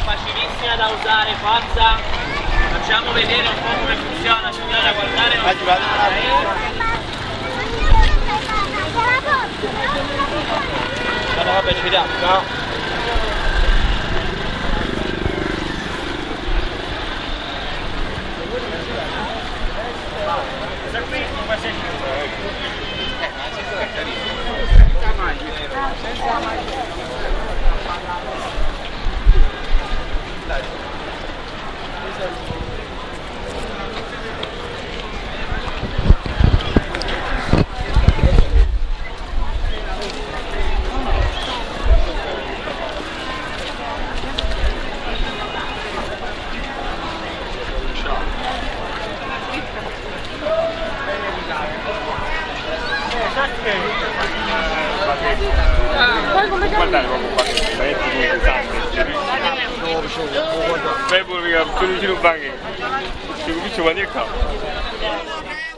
facilissima da usare, forza. Facciamo vedere un po' come funziona, ci andate a guardare. No, va bene, vediamo, ciao. Guardate proprio qua, fai pure che tu non ci rubanchi, ci comincio a dire qua.